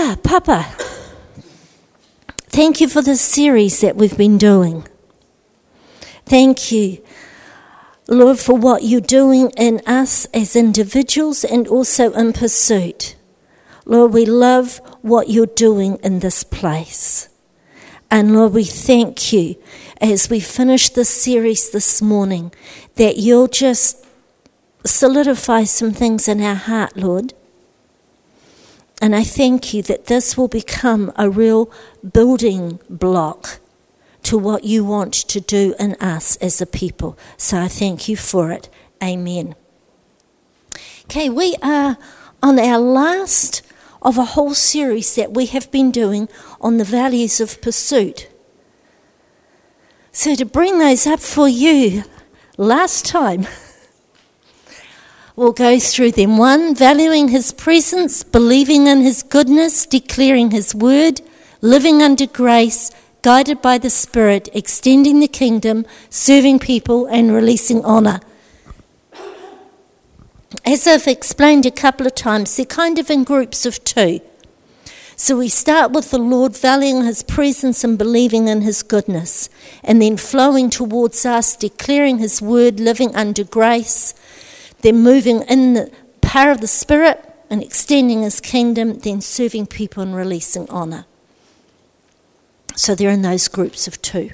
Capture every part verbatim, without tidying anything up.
Ah, Papa, thank you for this series that we've been doing. Thank you, Lord, for what you're doing in us as individuals and also in Pursuit. Lord, we love what you're doing in this place. And Lord, we thank you as we finish this series this morning that you'll just solidify some things in our heart, Lord. And I thank you that this will become a real building block to what you want to do in us as a people. So I thank you for it. Amen. Okay, we are on our last of a whole series that we have been doing on the values of pursuit. So to bring those up for you, last time, we'll go through them. One, valuing his presence, believing in his goodness, declaring his word, living under grace, guided by the Spirit, extending the kingdom, serving people, and releasing honour. As I've explained a couple of times, they're kind of in groups of two. So we start with the Lord valuing his presence and believing in his goodness, and then flowing towards us, declaring his word, living under grace, then moving in the power of the Spirit and extending his kingdom, then serving people and releasing honour. So they're in those groups of two.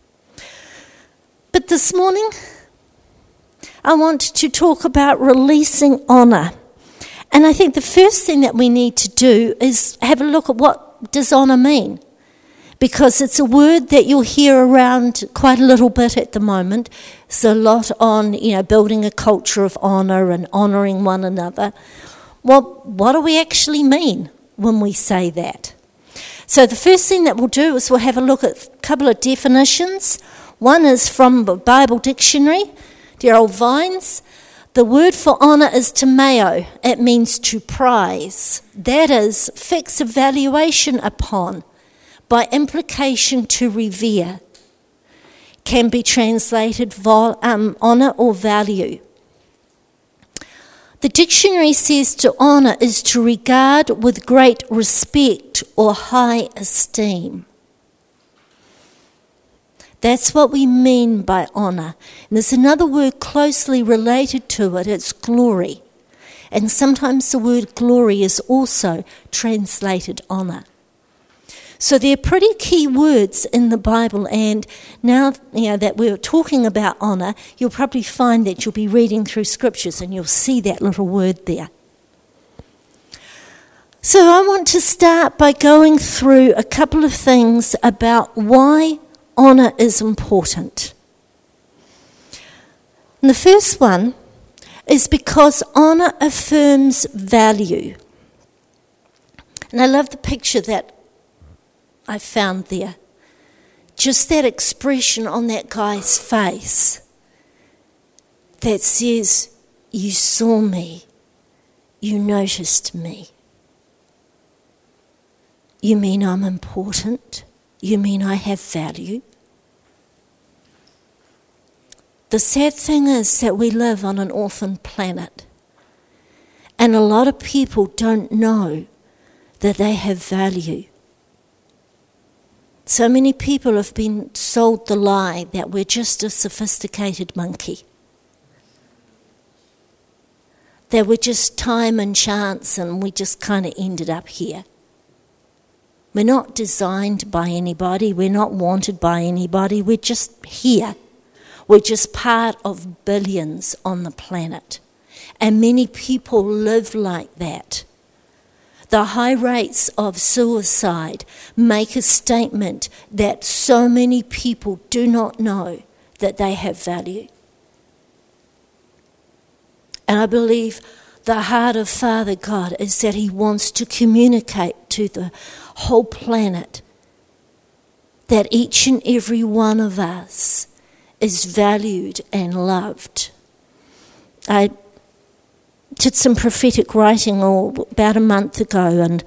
But this morning, I want to talk about releasing honour. And I think the first thing that we need to do is have a look at what does honour mean. Because it's a word that you'll hear around quite a little bit at the moment. There's a lot on, you know, building a culture of honour and honouring one another. Well, what do we actually mean when we say that? So the first thing that we'll do is we'll have a look at a couple of definitions. One is from the Bible Dictionary, dear old Vines. The word for honour is timeo. It means to prize. That is, fix a valuation upon. By implication, to revere. Can be translated vol, um, honour or value. The dictionary says to honour is to regard with great respect or high esteem. That's what we mean by honour. And there's another word closely related to it, it's glory. And sometimes the word glory is also translated honour. So they're pretty key words in the Bible, and now you know that we're talking about honour, you'll probably find that you'll be reading through scriptures and you'll see that little word there. So I want to start by going through a couple of things about why honour is important. And the first one is because honour affirms value. And I love the picture that I found there. Just that expression on that guy's face that says, you saw me, you noticed me. You mean I'm important? You mean I have value? The sad thing is that we live on an orphan planet, and a lot of people don't know that they have value. So many people have been sold the lie that we're just a sophisticated monkey. That we're just time and chance and we just kind of ended up here. We're not designed by anybody. We're not wanted by anybody. We're just here. We're just part of billions on the planet. And many people live like that. The high rates of suicide make a statement that so many people do not know that they have value. And I believe the heart of Father God is that he wants to communicate to the whole planet that each and every one of us is valued and loved. I did some prophetic writing all, about a month ago, and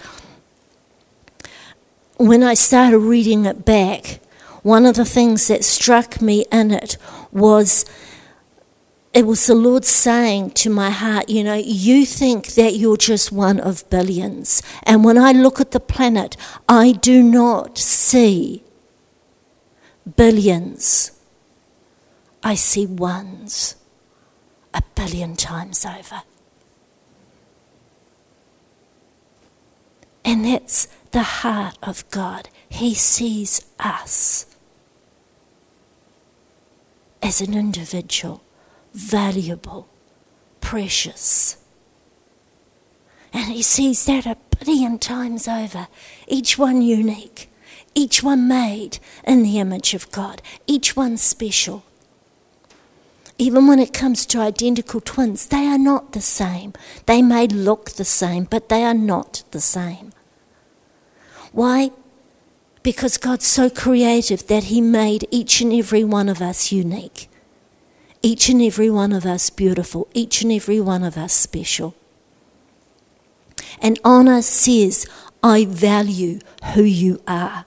when I started reading it back, one of the things that struck me in it was it was the Lord saying to my heart, you know, you think that you're just one of billions. And when I look at the planet, I do not see billions. I see ones a billion times over. And that's the heart of God. He sees us as an individual, valuable, precious. And he sees that a billion times over, each one unique, each one made in the image of God, each one special. Even when it comes to identical twins, they are not the same. They may look the same, but they are not the same. Why? Because God's so creative that he made each and every one of us unique. Each and every one of us beautiful. Each and every one of us special. And honour says, I value who you are.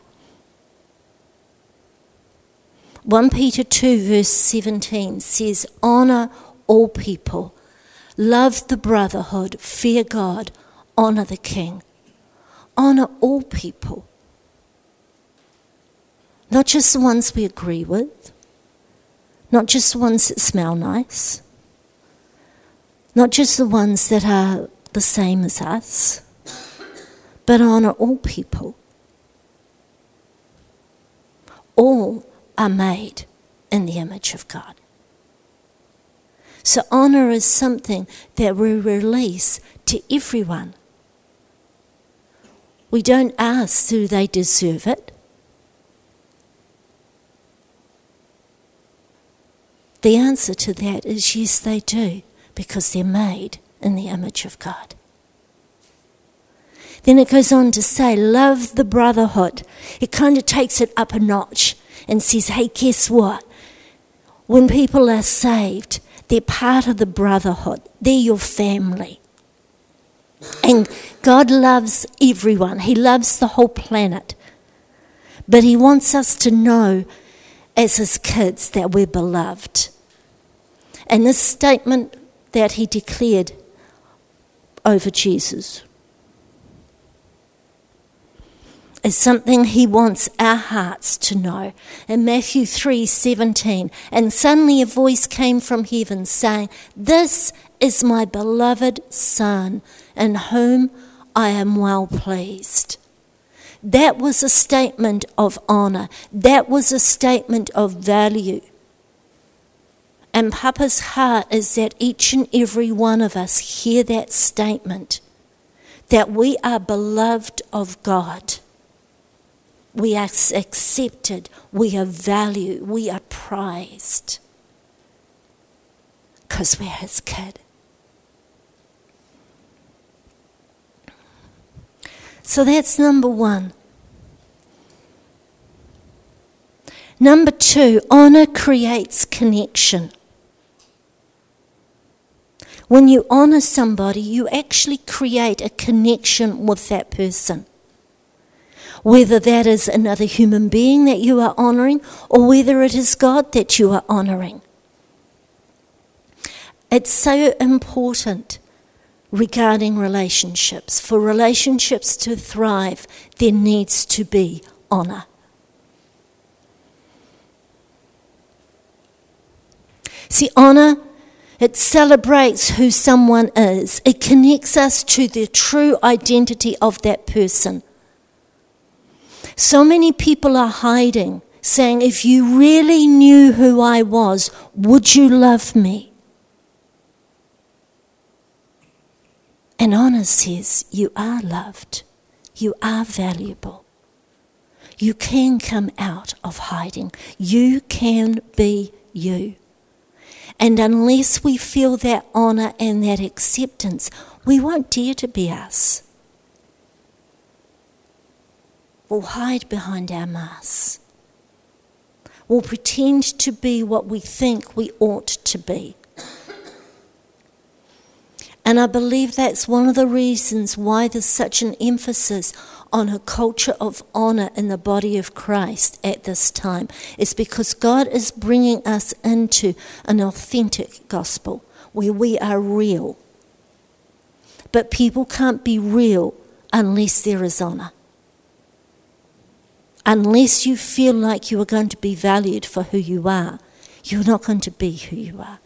First Peter two verse seventeen says, honour all people, love the brotherhood, fear God, honour the king. Honour all people. Not just the ones we agree with, not just the ones that smell nice, not just the ones that are the same as us, but honour all people. All are made in the image of God. So honour is something that we release to everyone. We don't ask, do they deserve it? The answer to that is yes, they do, because they're made in the image of God. Then it goes on to say, love the brotherhood. It kind of takes it up a notch and says, hey, guess what? When people are saved, they're part of the brotherhood. They're your family. And God loves everyone. He loves the whole planet. But he wants us to know as his kids that we're beloved. And this statement that he declared over Jesus is something he wants our hearts to know. In Matthew three seventeen, and suddenly a voice came from heaven saying, this is my beloved Son, in whom I am well pleased. That was a statement of honour. That was a statement of value. And Papa's heart is that each and every one of us hear that statement, that we are beloved of God. We are accepted, we are valued, we are prized, because we're his kid. So that's number one. Number two, honour creates connection. When you honour somebody, you actually create a connection with that person. Whether that is another human being that you are honouring or whether it is God that you are honouring. It's so important regarding relationships. For relationships to thrive, there needs to be honour. See, honour, it celebrates who someone is. It connects us to the true identity of that person. So many people are hiding, saying, if you really knew who I was, would you love me? And honour says, you are loved. You are valuable. You can come out of hiding. You can be you. And unless we feel that honour and that acceptance, we won't dare to be us. We'll hide behind our masks. We'll pretend to be what we think we ought to be. And I believe that's one of the reasons why there's such an emphasis on a culture of honour in the body of Christ at this time is because God is bringing us into an authentic gospel where we are real. But people can't be real unless there is honour. Unless you feel like you are going to be valued for who you are, you're not going to be who you are.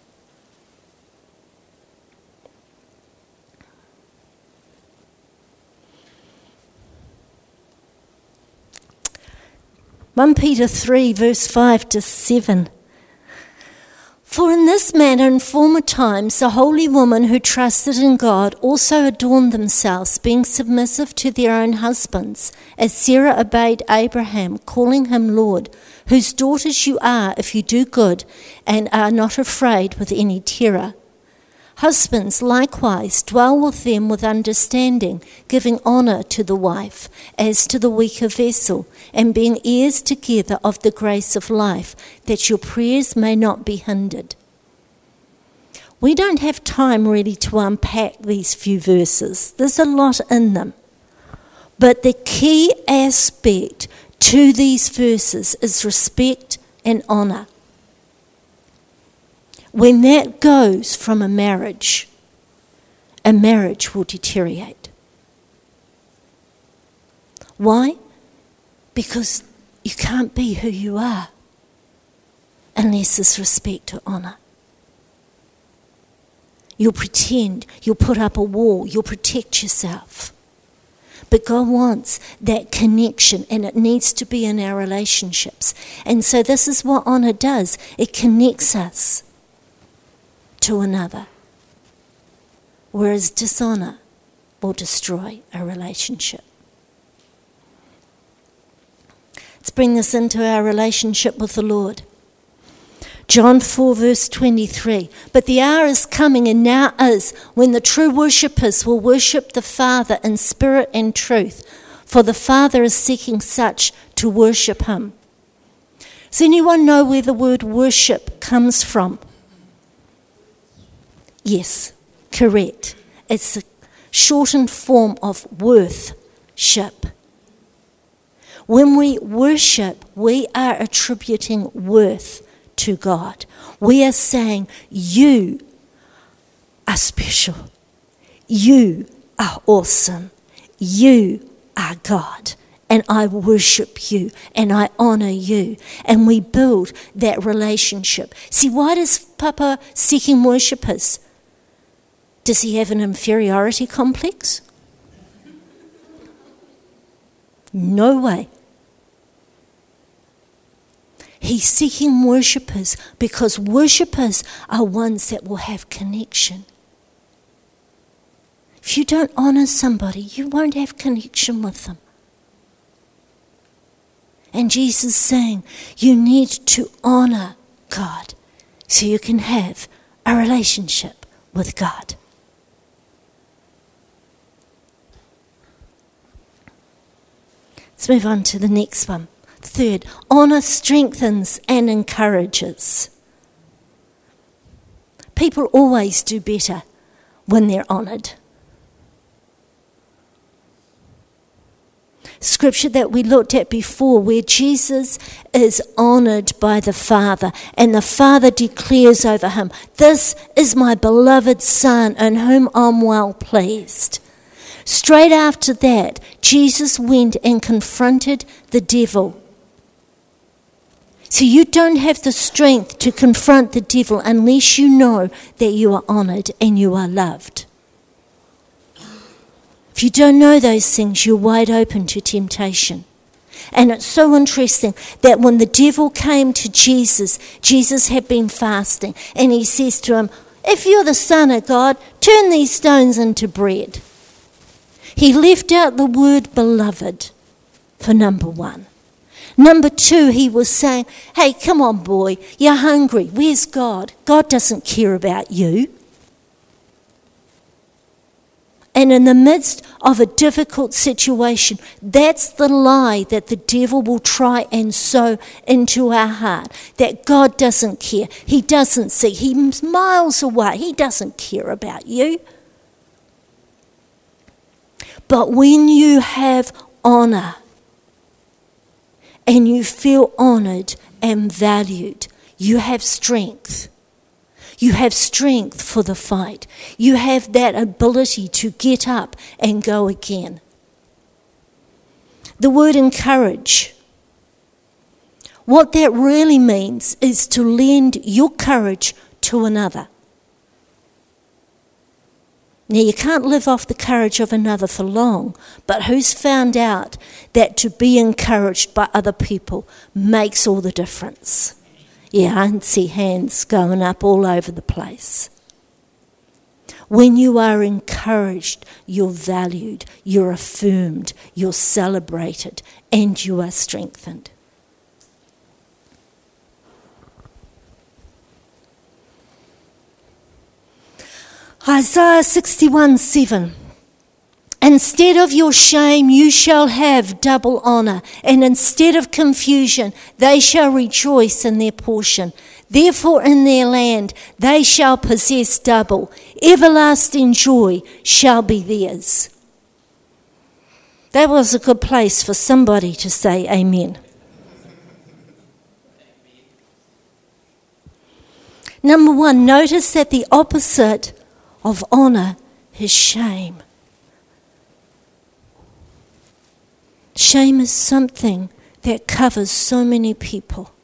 First Peter three, verse five to seven. For in this manner in former times the holy women who trusted in God also adorned themselves, being submissive to their own husbands, as Sarah obeyed Abraham, calling him Lord, whose daughters you are if you do good and are not afraid with any terror. Husbands, likewise, dwell with them with understanding, giving honour to the wife, as to the weaker vessel, and being heirs together of the grace of life, that your prayers may not be hindered. We don't have time really to unpack these few verses. There's a lot in them. But the key aspect to these verses is respect and honour. When that goes from a marriage, a marriage will deteriorate. Why? Because you can't be who you are unless there's respect or honour. You'll pretend, you'll put up a wall, you'll protect yourself. But God wants that connection, and it needs to be in our relationships. And so this is what honour does. It connects us to another, whereas dishonour will destroy a relationship. Let's bring this into our relationship with the Lord. John four verse twenty-three, but the hour is coming and now is when the true worshippers will worship the Father in spirit and truth, for the Father is seeking such to worship him. Does anyone know where the word worship comes from? Yes, correct. It's a shortened form of worth-ship. When we worship, we are attributing worth to God. We are saying, you are special. You are awesome. You are God. And I worship you and I honour you. And we build that relationship. See, why does Papa seeking worshippers? Does he have an inferiority complex? No way. He's seeking worshippers because worshippers are ones that will have connection. If you don't honour somebody, you won't have connection with them. And Jesus is saying you need to honour God so you can have a relationship with God. Let's move on to the next one. Third, honour strengthens and encourages. People always do better when they're honoured. Scripture that we looked at before, where Jesus is honoured by the Father, and the Father declares over him, "This is my beloved Son, in whom I'm well pleased." Straight after that, Jesus went and confronted the devil. So you don't have the strength to confront the devil unless you know that you are honoured and you are loved. If you don't know those things, you're wide open to temptation. And it's so interesting that when the devil came to Jesus, Jesus had been fasting, and he says to him, "If you're the Son of God, turn these stones into bread." He left out the word beloved for number one. Number two, he was saying, "Hey, come on, boy, you're hungry. Where's God? God doesn't care about you." And in the midst of a difficult situation, that's the lie that the devil will try and sow into our heart, that God doesn't care. He doesn't see. He's miles away. He doesn't care about you. But when you have honour, and you feel honoured and valued, you have strength. You have strength for the fight. You have that ability to get up and go again. The word encourage, what that really means is to lend your courage to another. Now, you can't live off the courage of another for long, but who's found out that to be encouraged by other people makes all the difference? Yeah, I can see hands going up all over the place. When you are encouraged, you're valued, you're affirmed, you're celebrated, and you are strengthened. Isaiah sixty-one seven. Instead of your shame, you shall have double honour, and instead of confusion, they shall rejoice in their portion. Therefore in their land they shall possess double. Everlasting joy shall be theirs. That was a good place for somebody to say amen. Number one, notice that the opposite of honour is shame. Shame is something that covers so many people.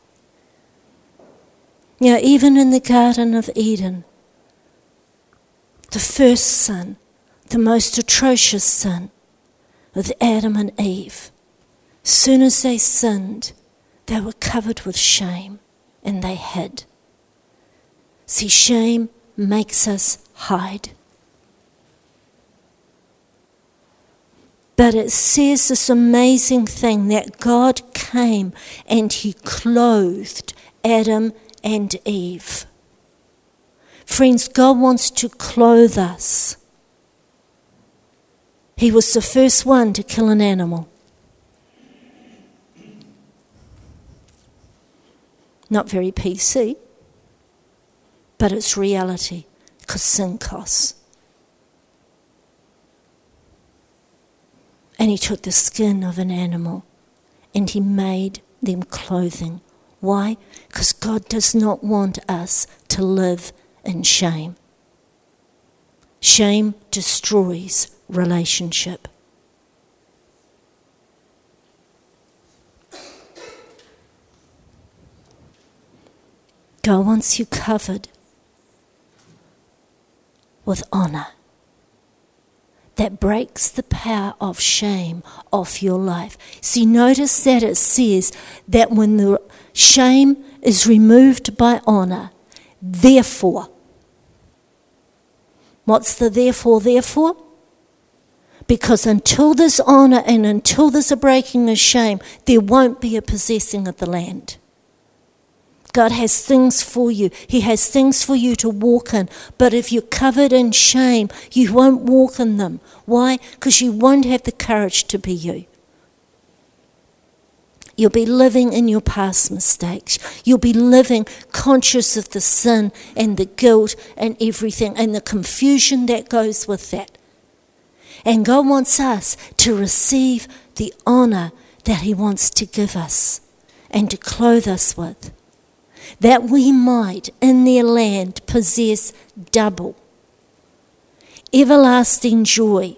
You know, even in the Garden of Eden, the first sin, the most atrocious sin, with Adam and Eve, as soon as they sinned, they were covered with shame and they hid. See, shame makes us hide. But it says this amazing thing that God came and he clothed Adam and Eve. Friends, God wants to clothe us. He was the first one to kill an animal. Not very P C, but it's reality, because sin costs. And he took the skin of an animal and he made them clothing. Why? Because God does not want us to live in shame. Shame destroys relationship. God wants you covered with honour that breaks the power of shame off your life. See, notice that it says that when the shame is removed by honour, therefore. What's the therefore, therefore? Because until there's honour and until there's a breaking of shame, there won't be a possessing of the land. God has things for you. He has things for you to walk in. But if you're covered in shame, you won't walk in them. Why? Because you won't have the courage to be you. You'll be living in your past mistakes. You'll be living conscious of the sin and the guilt and everything and the confusion that goes with that. And God wants us to receive the honour that he wants to give us and to clothe us with, that we might in their land possess double. Everlasting joy.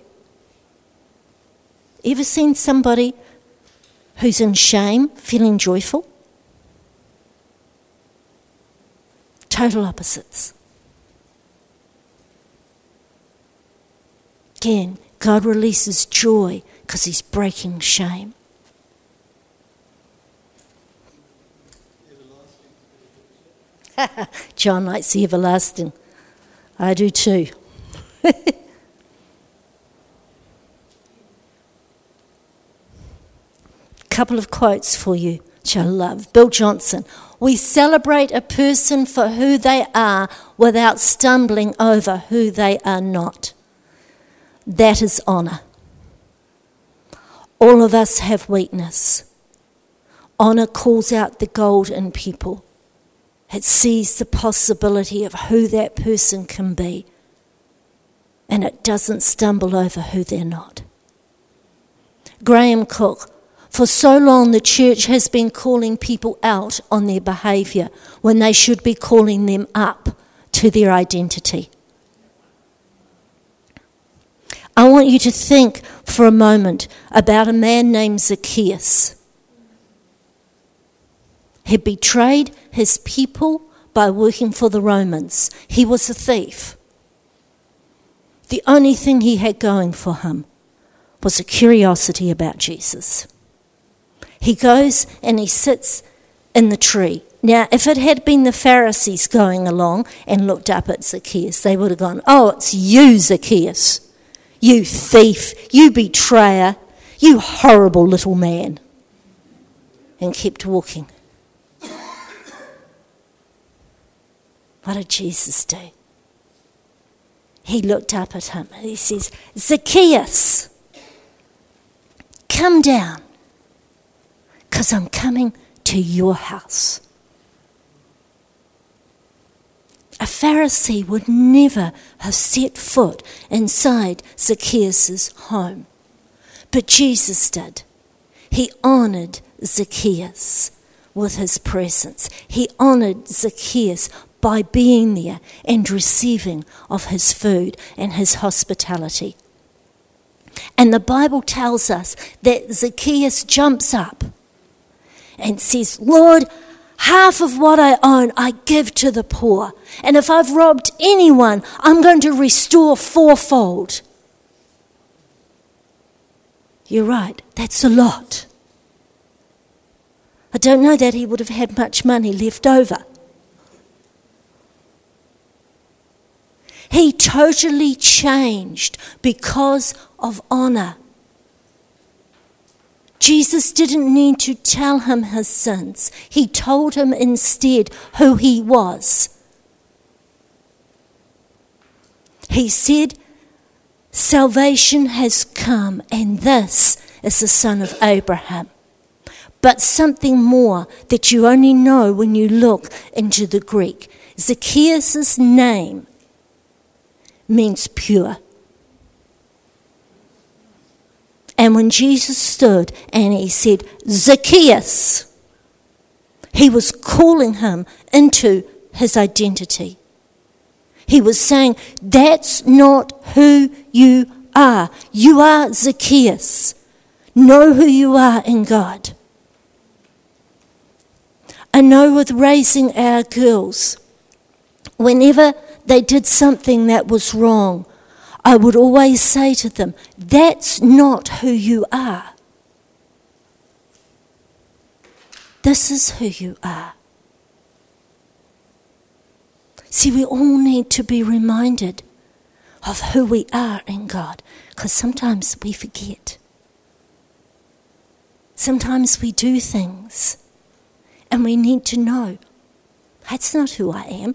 Ever seen somebody who's in shame feeling joyful? Total opposites. Again, God releases joy because he's breaking shame. John likes the everlasting. I do too. Couple of quotes for you, which I love. Bill Johnson. We celebrate a person for who they are without stumbling over who they are not. That is honour. All of us have weakness. Honour calls out the gold in people. It sees the possibility of who that person can be, and it doesn't stumble over who they're not. Graham Cook, for so long the church has been calling people out on their behaviour when they should be calling them up to their identity. I want you to think for a moment about a man named Zacchaeus. He betrayed his people by working for the Romans. He was a thief. The only thing he had going for him was a curiosity about Jesus. He goes and he sits in the tree. Now, if it had been the Pharisees going along and looked up at Zacchaeus, they would have gone, "Oh, it's you, Zacchaeus. You thief, you betrayer, you horrible little man," and kept walking. What did Jesus do? He looked up at him and he says, "Zacchaeus, come down, because I'm coming to your house." A Pharisee would never have set foot inside Zacchaeus' home, but Jesus did. He honoured Zacchaeus with his presence. He honoured Zacchaeus by being there and receiving of his food and his hospitality. And the Bible tells us that Zacchaeus jumps up and says, "Lord, half of what I own I give to the poor. And if I've robbed anyone, I'm going to restore fourfold." You're right, that's a lot. I don't know that he would have had much money left over. He totally changed because of honour. Jesus didn't need to tell him his sins. He told him instead who he was. He said, "Salvation has come, and this is the son of Abraham." But something more that you only know when you look into the Greek. Zacchaeus' name means pure. And when Jesus stood and he said, "Zacchaeus," he was calling him into his identity. He was saying, "That's not who you are. You are Zacchaeus. Know who you are in God." I know with raising our girls, whenever they did something that was wrong, I would always say to them, "That's not who you are. This is who you are." See, we all need to be reminded of who we are in God, because sometimes we forget. Sometimes we do things and we need to know, that's not who I am.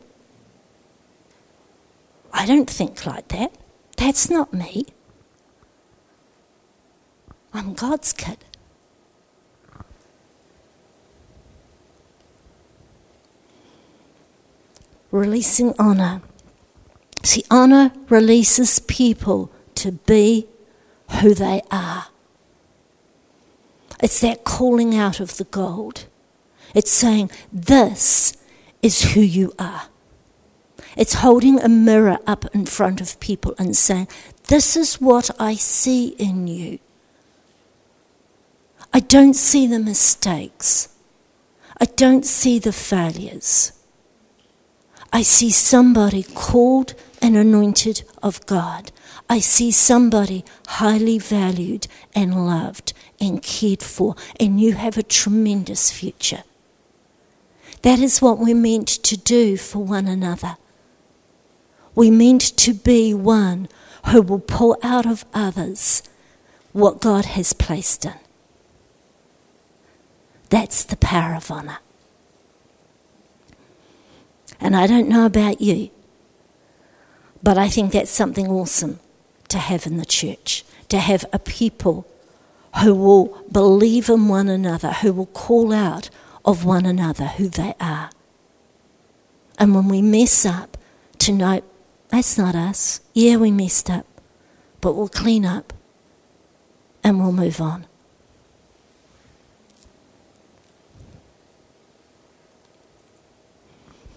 I don't think like that. That's not me. I'm God's kid. Releasing honour. See, honour releases people to be who they are. It's that calling out of the gold. It's saying, this is who you are. It's holding a mirror up in front of people and saying, this is what I see in you. I don't see the mistakes. I don't see the failures. I see somebody called and anointed of God. I see somebody highly valued and loved and cared for, and you have a tremendous future. That is what we're meant to do for one another. We're meant to be one who will pull out of others what God has placed in. That's the power of honour. And I don't know about you, but I think that's something awesome to have in the church, to have a people who will believe in one another, who will call out of one another who they are. And when we mess up, to know, that's not us. Yeah, we messed up, but we'll clean up and we'll move on.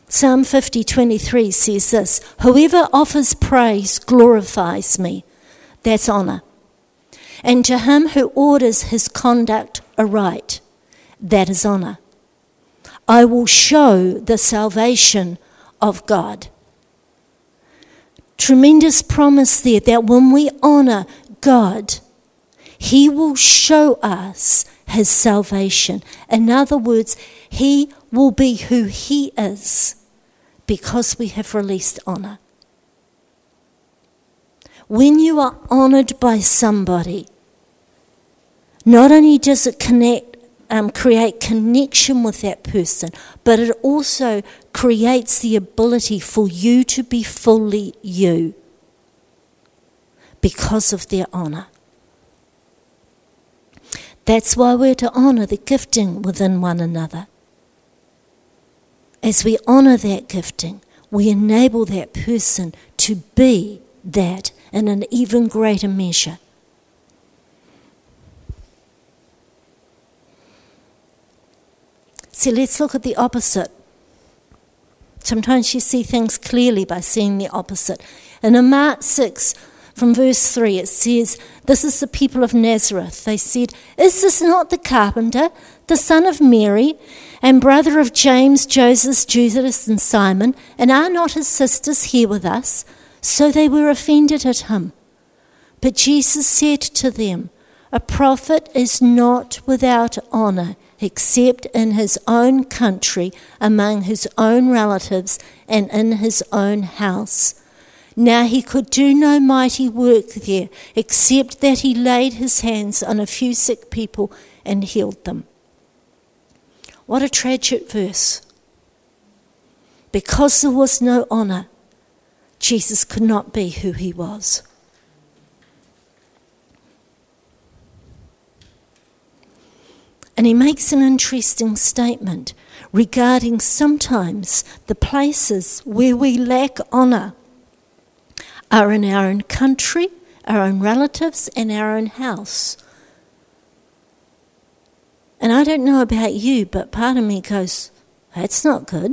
Psalm fifty twenty-three says this, whoever offers praise glorifies me. That's honour. And to him who orders his conduct aright, that is honour. I will show the salvation of God. Tremendous promise there that when we honour God, he will show us his salvation. In other words, he will be who he is because we have released honour. When you are honoured by somebody, not only does it connect, um, create connection with that person, but it also creates the ability for you to be fully you because of their honour. That's why we're to honour the gifting within one another. As we honour that gifting, we enable that person to be that in an even greater measure. So let's look at the opposite. Sometimes you see things clearly by seeing the opposite. And in Mark six, from verse three, it says, this is the people of Nazareth. They said, is this not the carpenter, the son of Mary, and brother of James, Joseph, Judas, and Simon? And are not his sisters here with us? So they were offended at him. But Jesus said to them, a prophet is not without honour, except in his own country, among his own relatives, and in his own house. Now he could do no mighty work there, except that he laid his hands on a few sick people and healed them. What a tragic verse. Because there was no honour, Jesus could not be who he was. And he makes an interesting statement regarding sometimes the places where we lack honour are in our own country, our own relatives, and our own house. And I don't know about you, but part of me goes, that's not good.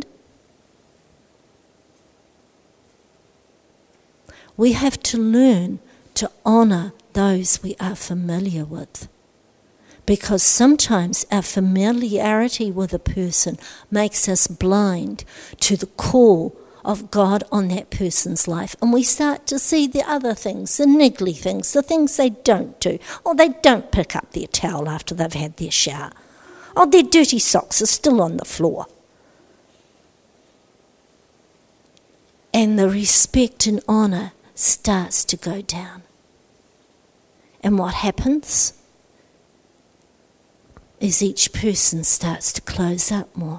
We have to learn to honour those we are familiar with. Because sometimes our familiarity with a person makes us blind to the call of God on that person's life. And we start to see the other things, the niggly things, the things they don't do. Or they don't pick up their towel after they've had their shower. Or their dirty socks are still on the floor. And the respect and honour starts to go down. And what happens is each person starts to close up more.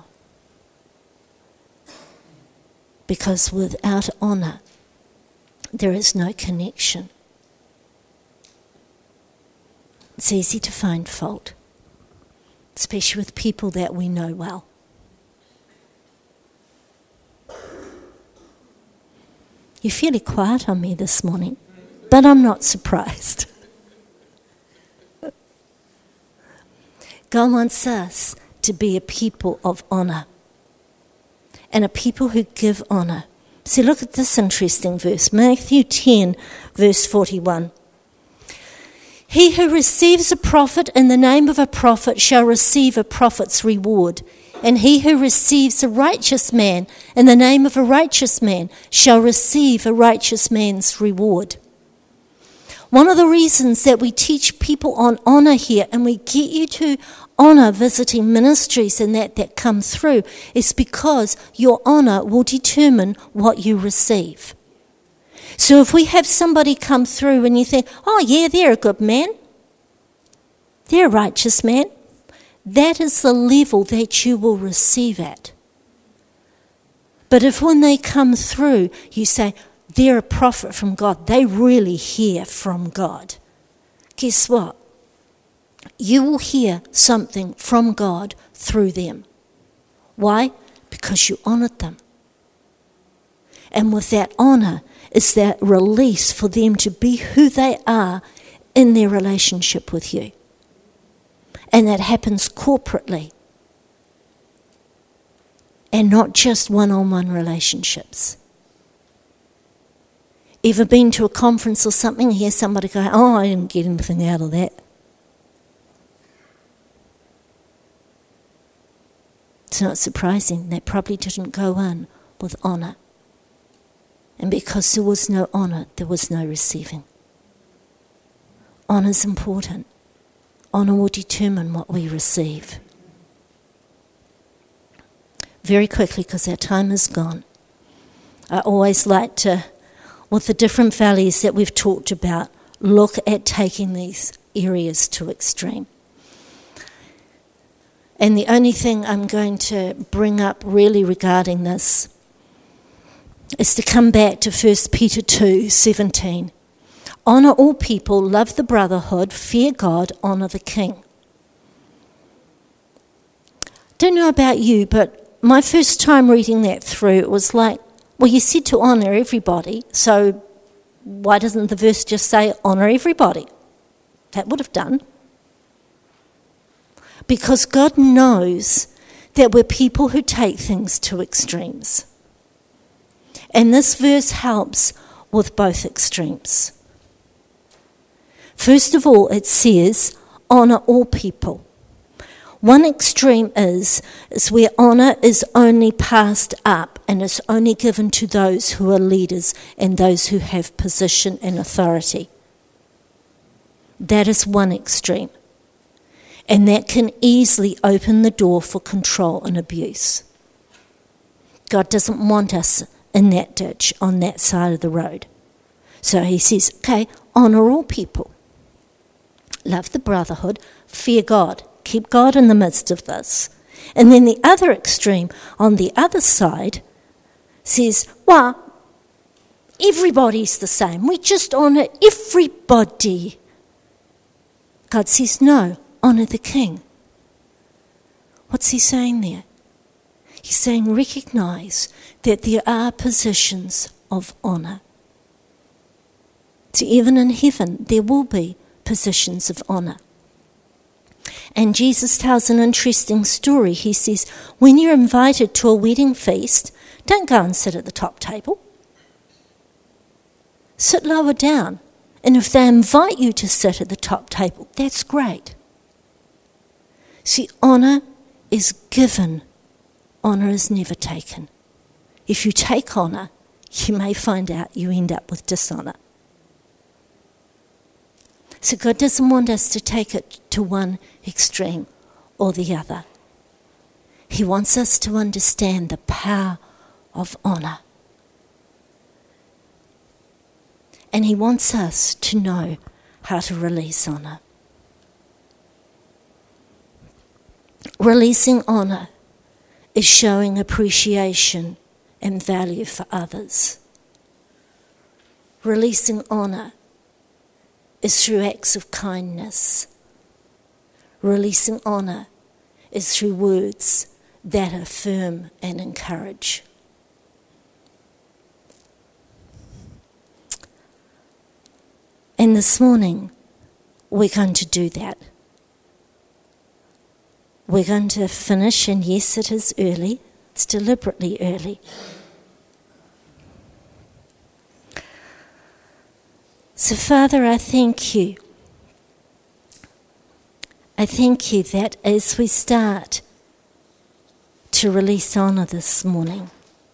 Because without honour, there is no connection. It's easy to find fault, especially with people that we know well. You're fairly quiet on me this morning, but I'm not surprised. God wants us to be a people of honour and a people who give honour. See, look at this interesting verse, Matthew ten, verse forty-one. He who receives a prophet in the name of a prophet shall receive a prophet's reward, and he who receives a righteous man in the name of a righteous man shall receive a righteous man's reward. One of the reasons that we teach people on honour here, and we get you to honour visiting ministries and that that come through, is because your honour will determine what you receive. So if we have somebody come through and you think, oh yeah, they're a good man, they're a righteous man, that is the level that you will receive at. But if when they come through, you say, they're a prophet from God, they really hear from God, guess what? You will hear something from God through them. Why? Because you honoured them. And with that honour is that release for them to be who they are in their relationship with you. And that happens corporately. and not just one-on-one relationships. Ever been to a conference or something, hear somebody go, oh, I didn't get anything out of that. It's not surprising. They probably didn't go in with honour. And because there was no honour, there was no receiving. Honour is important. Honour will determine what we receive. Very quickly, because our time is gone, I always like to, with the different values that we've talked about, look at taking these areas to extreme. And the only thing I'm going to bring up really regarding this is to come back to First Peter two seventeen. Honour all people, love the brotherhood, fear God, honour the king. Don't know about you, but my first time reading that through, it was like, well, you said to honour everybody, so why doesn't the verse just say honour everybody? That would have done. Because God knows that we're people who take things to extremes. And this verse helps with both extremes. First of all, it says, honour all people. One extreme is, is where honour is only passed up and is only given to those who are leaders and those who have position and authority. That is one extreme. And that can easily open the door for control and abuse. God doesn't want us in that ditch, on that side of the road. So he says, okay, honour all people. Love the brotherhood, fear God. Keep God in the midst of this. And then the other extreme, on the other side, says, well, everybody's the same. We just honour everybody. God says, no, honour the king. What's he saying there? He's saying recognise that there are positions of honour. So even in heaven, there will be positions of honour. And Jesus tells an interesting story. He says, when you're invited to a wedding feast, don't go and sit at the top table. Sit lower down. And if they invite you to sit at the top table, that's great. See, honour is given. Honour is never taken. If you take honour, you may find out you end up with dishonour. So God doesn't want us to take it to one extreme or the other. He wants us to understand the power of honour. And he wants us to know how to release honour. Releasing honour is showing appreciation and value for others. Releasing honour is through acts of kindness. Releasing honour is through words that affirm and encourage. And this morning, we're going to do that. We're going to finish, and yes, it is early. It's deliberately early. So, Father, I thank you. I thank you that as we start to release honour this morning,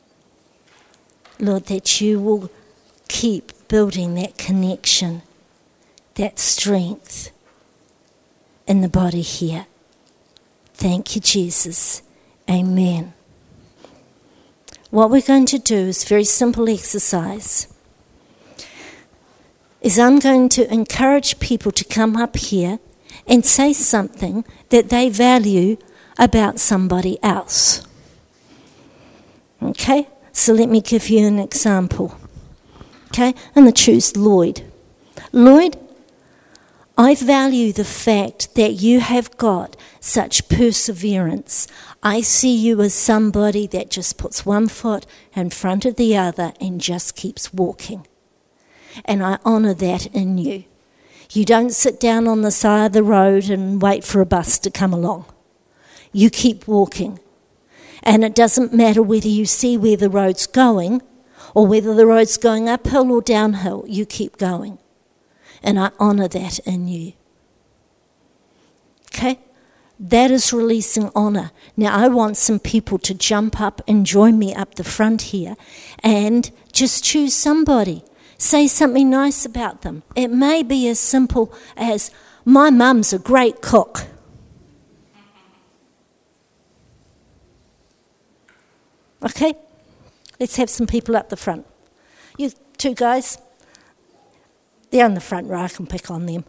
Lord, that you will keep building that connection, that strength in the body here. Thank you, Jesus. Amen. What we're going to do is a very simple exercise. Is I'm going to encourage people to come up here and say something that they value about somebody else. Okay? So let me give you an example. Okay? I'm going to choose Lloyd. Lloyd, I value the fact that you have got such perseverance. I see you as somebody that just puts one foot in front of the other and just keeps walking. And I honour that in you. You don't sit down on the side of the road and wait for a bus to come along. You keep walking. And it doesn't matter whether you see where the road's going or whether the road's going uphill or downhill, you keep going. And I honour that in you. Okay? That is releasing honour. Now I want some people to jump up and join me up the front here and just choose somebody. Say something nice about them. It may be as simple as, my mum's a great cook. Okay? Let's have some people up the front. You two guys, they're on the front row, I can pick on them.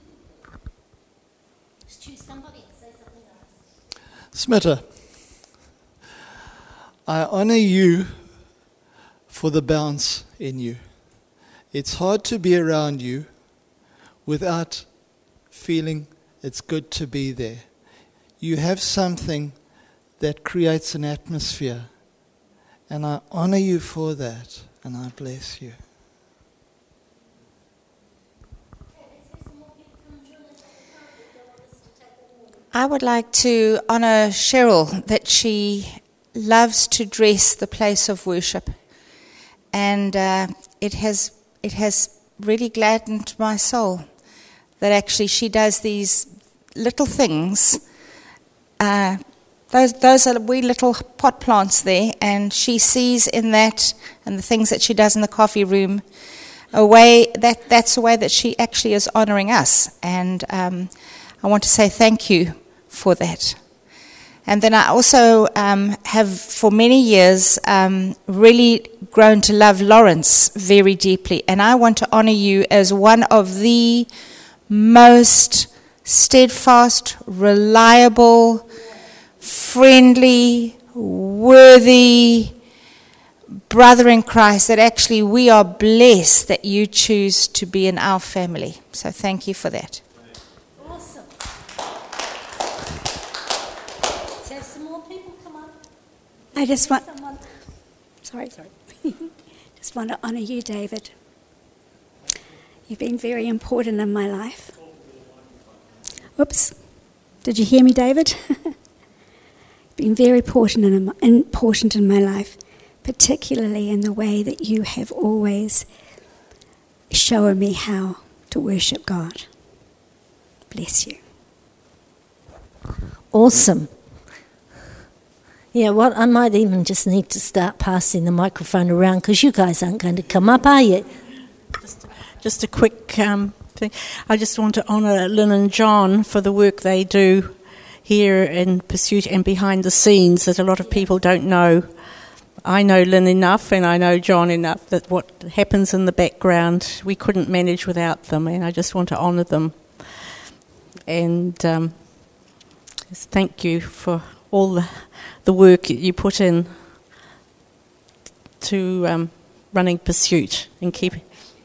Just choose somebody and say something nice. Smitta, I honour you for the bounce in you. It's hard to be around you without feeling it's good to be there. You have something that creates an atmosphere, and I honour you for that, and I bless you. I would like to honour Cheryl, that she loves to dress the place of worship, and uh, it has it has really gladdened my soul that actually she does these little things. Uh, those those are wee little pot plants there, and she sees in that and the things that she does in the coffee room a way that that's a way that she actually is honouring us, and um, I want to say thank you for that. And then I also um, have, for many years, um, really grown to love Lawrence very deeply. And I want to honour you as one of the most steadfast, reliable, friendly, worthy brother in Christ, that actually we are blessed that you choose to be in our family. So thank you for that. Awesome. Let's have some more people come on. I just want, Someone. sorry, sorry. Just want to honour you, David. You've been very important in my life. Oops. Did you hear me, David? Been very important in, important in my life, particularly in the way that you have always shown me how to worship God. Bless you. Awesome. Yeah, well, I might even just need to start passing the microphone around because you guys aren't going to come up, are you? Just, just a quick um, thing. I just want to honour Lynn and John for the work they do here in Pursuit and behind the scenes that a lot of people don't know. I know Lynn enough and I know John enough that what happens in the background we couldn't manage without them, and I just want to honour them. And um, just thank you for all the, the work that you put in to um, running Pursuit and keeping.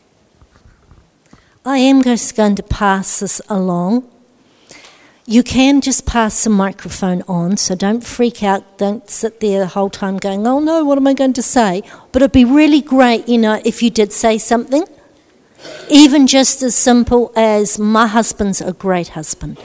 I am just going to pass this along. You can just pass the microphone on, so don't freak out, don't sit there the whole time going, oh no, what am I going to say? But it'd be really great, you know, if you did say something, even just as simple as, my husband's a great husband.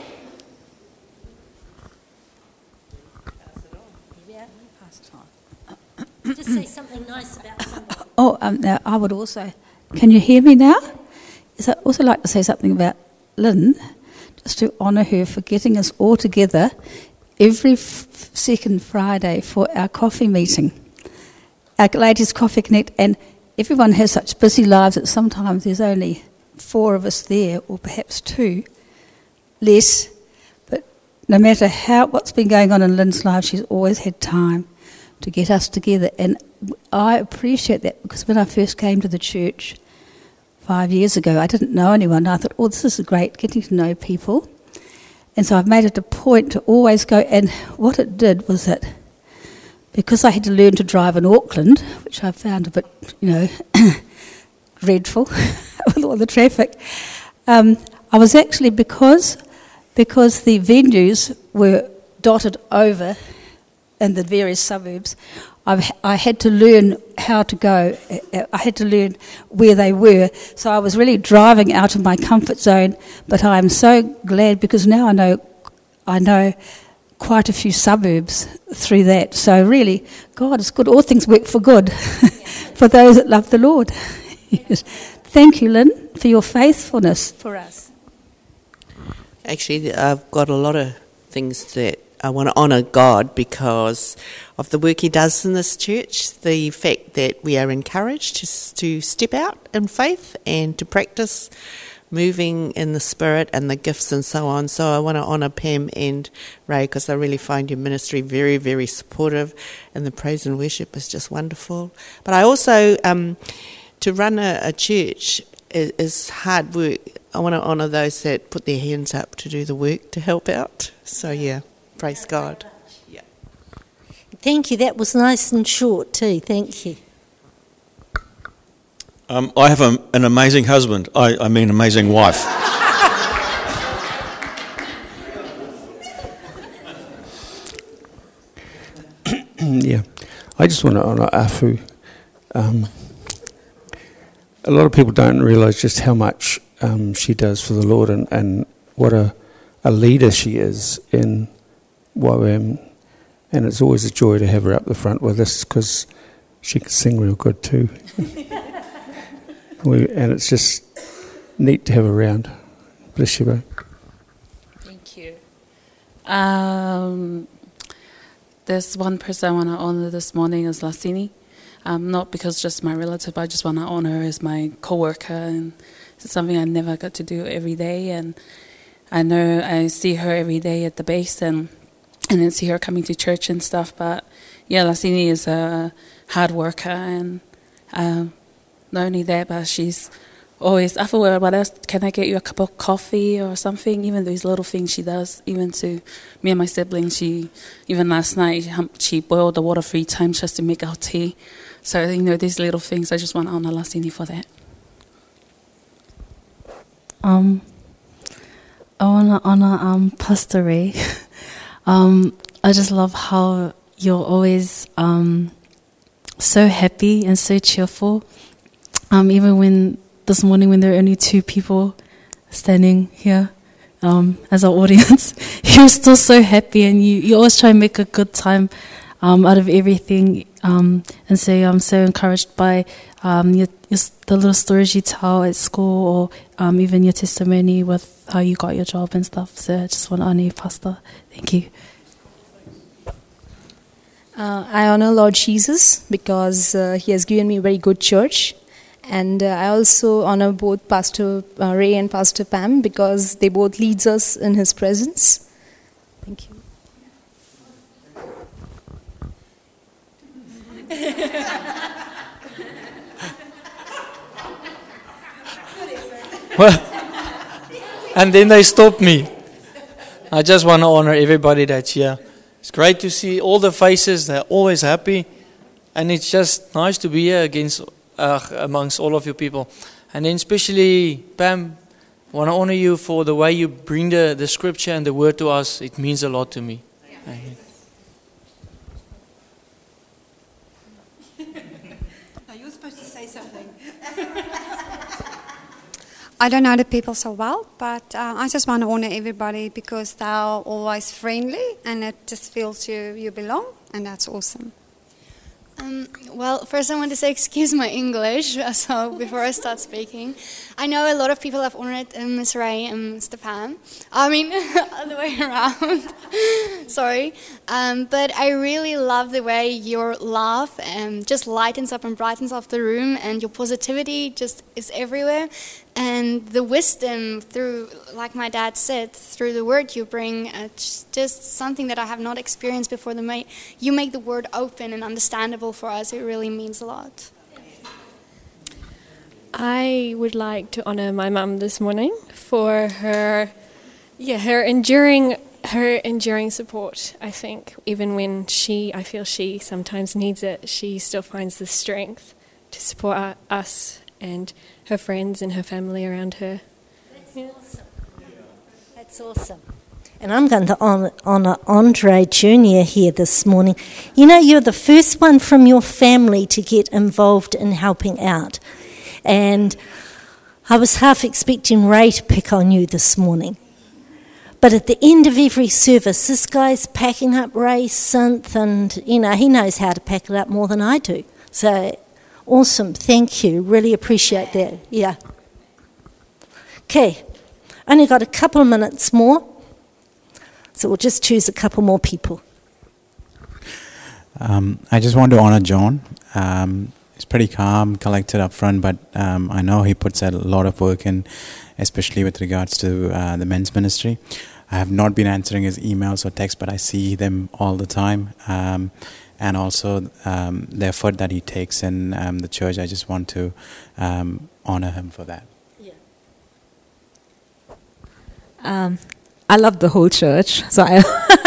Just say something nice about somebody. Oh, um, now I would also, can you hear me now? Yes, I'd also like to say something about Lynn, just to honour her for getting us all together every f- second Friday for our coffee meeting, our Ladies Coffee Connect, and everyone has such busy lives that sometimes there's only four of us there, or perhaps two, less, but no matter how what's been going on in Lynn's life, she's always had time to get us together, and I appreciate that, because when I first came to the church five years ago, I didn't know anyone. I thought, oh, this is great, getting to know people. And so I've made it a point to always go, and what it did was that because I had to learn to drive in Auckland, which I found a bit, you know, dreadful with all the traffic, um, I was actually, because because the venues were dotted over in the various suburbs, I've, I had to learn how to go. I had to learn where they were. So I was really driving out of my comfort zone. But I am so glad, because now I know, I know quite a few suburbs through that. So really, God is good. All things work for good for those that love the Lord. Yes. Thank you, Lynn, for your faithfulness for us. Actually, I've got a lot of things that I want to honour God because of the work he does in this church, the fact that we are encouraged to, to step out in faith and to practice moving in the Spirit and the gifts and so on. So I want to honour Pam and Ray because I really find your ministry very, very supportive, and the praise and worship is just wonderful. But I also, um, to run a, a church is, is hard work. I want to honour those that put their hands up to do the work to help out. So yeah, praise God. Yeah. Thank you. That was nice and short too. Thank you. Um, I have a, an amazing husband. I, I mean, amazing wife. Yeah, I just want to honour Afu. Um, a lot of people don't realise just how much um, she does for the Lord, and, and what a, a leader she is in Y W A M. And it's always a joy to have her up the front with us because she can sing real good too. We, and it's just neat to have her around. Bless you, bro. Thank you. Um, there's one person I want to honour this morning is Lasini. Um, not because just my relative, I just want to honour her as my co-worker, and it's something I never got to do every day. And I know I see her every day at the base, and and then see her coming to church and stuff. But yeah, Lasini is a hard worker, and um, not only that, but she's always, I thought, what else, can I get you a cup of coffee or something? Even those little things she does, even to me and my siblings. She, even last night, she boiled the water three times just to make our tea. So, you know, these little things, I just want to honour Lasini for that. Um, I want to honour um, Pastor Ray. um, I just love how you're always um, so happy and so cheerful. Um, even when this morning when there were only two people standing here um, as our audience, you're still so happy, and you, you always try and make a good time um, out of everything. Um, and so I'm so encouraged by um, your, your, the little stories you tell at school, or um, even your testimony with how you got your job and stuff. So I just want to honour you, Pastor. Thank you. Uh, I honour Lord Jesus because uh, he has given me a very good church. And uh, I also honour both Pastor uh, Ray and Pastor Pam because they both leads us in his presence. Thank you. Well, and then they stopped me. I just want to honour everybody that's here. It's great to see all the faces. They're always happy. And it's just nice to be here against Uh, amongst all of you people. And then especially Pam, I want to honor you for the way you bring the, the scripture and the word to us. It means a lot to me. Yeah. No, you were supposed to say something. I don't know the people so well, but uh, I just want to honor everybody because they're always friendly, and it just feels you, you belong, and that's awesome. Um, well, first I want to say excuse my English, so before I start speaking. I know a lot of people have honored um, Miss Ray and Mister Pam. I mean, other way around. Sorry. Um, but I really love the way your laugh um, just lightens up and brightens up the room, and your positivity just is everywhere. And the wisdom through, like my dad said, through the word you bring, it's just something that I have not experienced before. The ma- you make the word open and understandable for us. It really means a lot. I would like to honor my mum this morning for her, yeah, her enduring, her enduring support. I think even when she, I feel she sometimes needs it, she still finds the strength to support our, us and her friends and her family around her. That's yeah. awesome. That's awesome. And I'm going to honour, honour Andre Junior here this morning. You know, you're the first one from your family to get involved in helping out. And I was half expecting Ray to pick on you this morning. But at the end of every service, this guy's packing up Ray's synth, and, you know, he knows how to pack it up more than I do. So, awesome. Thank you. Really appreciate that. Yeah. Okay. Only got a couple of minutes more. So we'll just choose a couple more people. Um, I just want to honor John. Um, he's pretty calm, collected up front, but um, I know he puts a lot of work in, especially with regards to uh, the men's ministry. I have not been answering his emails or texts, but I see them all the time. Um, and also um, the effort that he takes in um, the church. I just want to um, honor him for that. Yeah. Um, I love the whole church, so I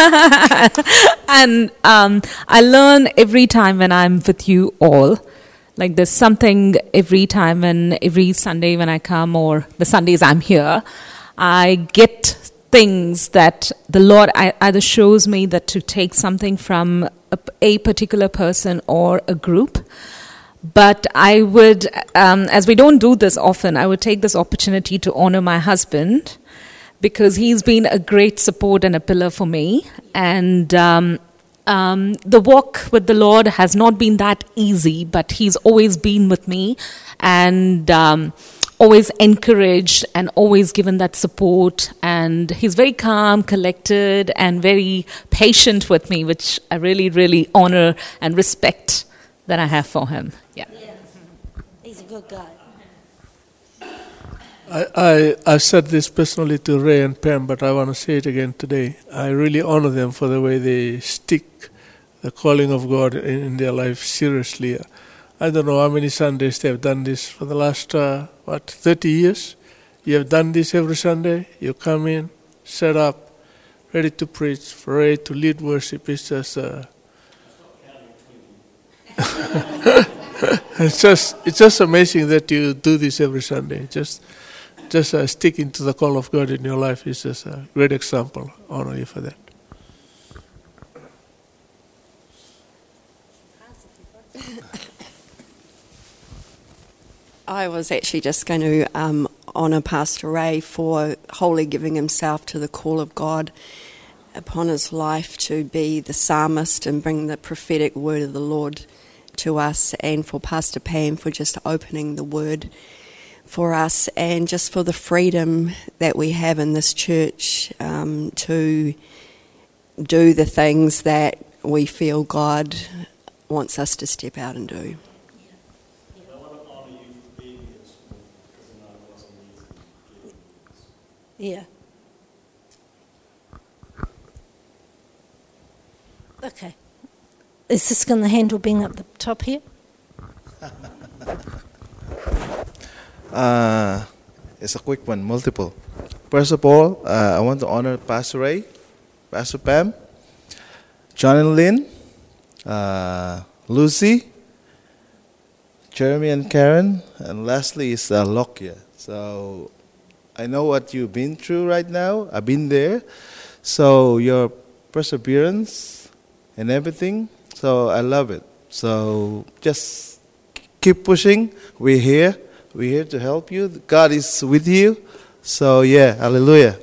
and um, I learn every time when I'm with you all. Like there's something every time, when every Sunday when I come, or the Sundays I'm here, I get things that the Lord either shows me that to take something from a, a particular person or a group. But I would, um, as we don't do this often, I would take this opportunity to honor my husband, because he's been a great support and a pillar for me. And um, um, the walk with the Lord has not been that easy, but he's always been with me and um, always encouraged and always given that support. And he's very calm, collected, and very patient with me, which I really, really honor and respect that I have for him. Yeah. Yeah. He's a good guy. I, I, I said this personally to Ray and Pam, but I want to say it again today. I really honor them for the way they stick the calling of God in, in their life seriously. I don't know how many Sundays they have done this for the last, uh, what, thirty years? You have done this every Sunday. You come in, set up, ready to preach, for Ray to lead worship. It's just... Uh, it's just it's just amazing that you do this every Sunday. Just just uh, sticking to the call of God in your life is just a great example. I honor you for that. I was actually just going to um, honour Pastor Ray for wholly giving himself to the call of God upon his life to be the psalmist and bring the prophetic word of the Lord to us, and for Pastor Pam for just opening the word for us, and just for the freedom that we have in this church um, to do the things that we feel God wants us to step out and do. Yeah. Okay. Is this going to handle being up the top here? uh, it's a quick one, multiple. First of all, uh, I want to honor Pastor Ray, Pastor Pam, John and Lynn, uh, Lucy, Jeremy and Karen, and lastly is uh, Lokia. So I know what you've been through right now. I've been there. So your perseverance and everything, so I love it. So just keep pushing. We're here. We're here to help you. God is with you. So yeah, hallelujah.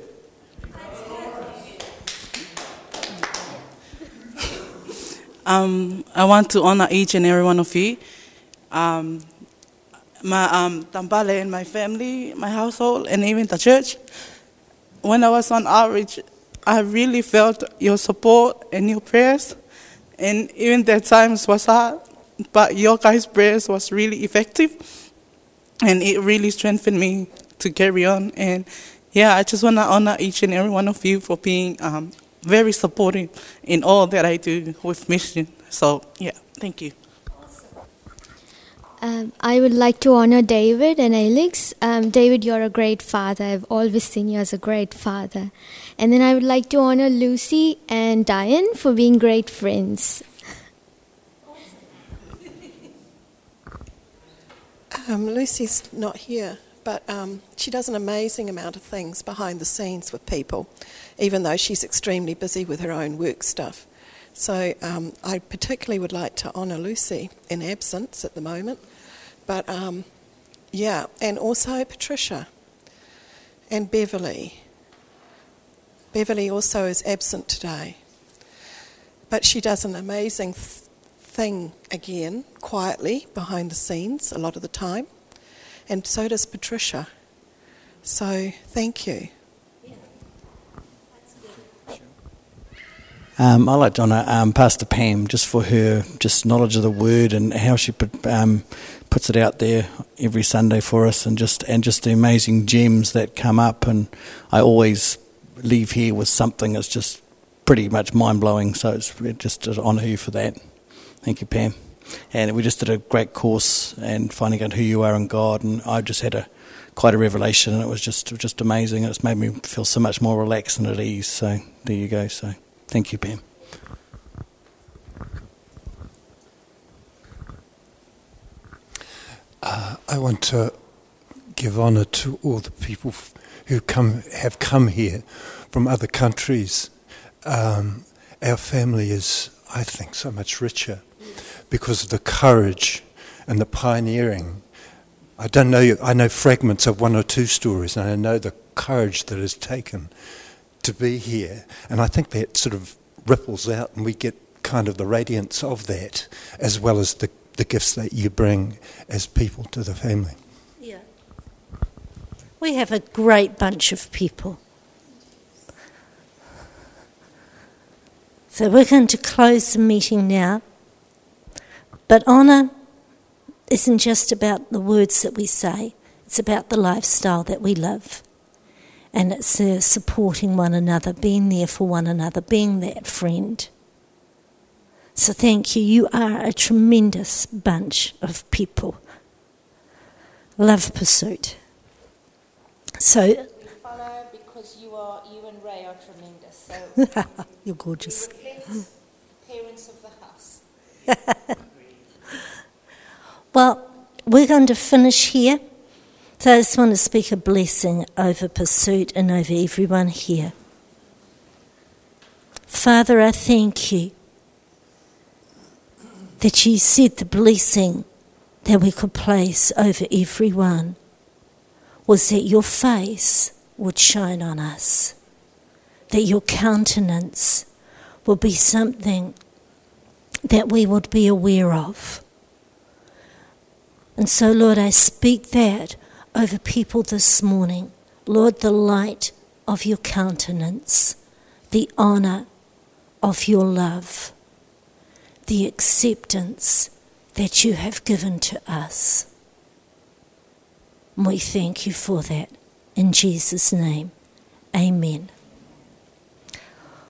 Um, I want to honor each and every one of you. Um, my um, Tambale and my family, my household, and even the church. When I was on outreach, I really felt your support and your prayers. And even that times was hard, but your guys' prayers was really effective. And it really strengthened me to carry on. And yeah, I just want to honor each and every one of you for being um, very supportive in all that I do with mission. So yeah, thank you. Um, I would like to honor David and Alex. Um, David, you're a great father. I've always seen you as a great father. And then I would like to honor Lucy and Diane for being great friends. Um, Lucy's not here, but um, she does an amazing amount of things behind the scenes with people, even though she's extremely busy with her own work stuff. So um, I particularly would like to honour Lucy in absence at the moment. But um, yeah, and also Patricia and Beverly Beverly also is absent today. But she does an amazing th- thing again, quietly, behind the scenes, a lot of the time. And so does Patricia. So, thank you. Um, I like to honour um, Pastor Pam just for her just knowledge of the word and how she put, um, puts it out there every Sunday for us, and just and just the amazing gems that come up. And I always leave here with something that's just pretty much mind-blowing, so it's just to honour you for that. Thank you, Pam. And we just did a great course and finding out who you are in God, and I just had a quite a revelation, and it was just just amazing. It's made me feel so much more relaxed and at ease, so there you go. So thank you, Pam. Uh, I want to give honour to all the people who come have come here from other countries. Um, our family is, I think, so much richer because of the courage and the pioneering. I don't know, I know fragments of one or two stories, and I know the courage that is taken to be here. And I think that sort of ripples out, and we get kind of the radiance of that, as well as the, the gifts that you bring as people to the family. Yeah. We have a great bunch of people. So we're going to close the meeting now. But honour isn't just about the words that we say. It's about the lifestyle that we live. And it's uh, supporting one another, being there for one another, being that friend. So thank you. You are a tremendous bunch of people. Love Pursuit. So We follow because you are, you and Ray are tremendous. So you're gorgeous. Parents of the house. Well, we're going to finish here. So I just want to speak a blessing over Pursuit and over everyone here. Father, I thank you that you said the blessing that we could place over everyone was that your face would shine on us, that your countenance would be something that we would be aware of. And so, Lord, I speak that over people this morning. Lord, the light of your countenance, the honour of your love, the acceptance that you have given to us. And we thank you for that. In Jesus' name, amen.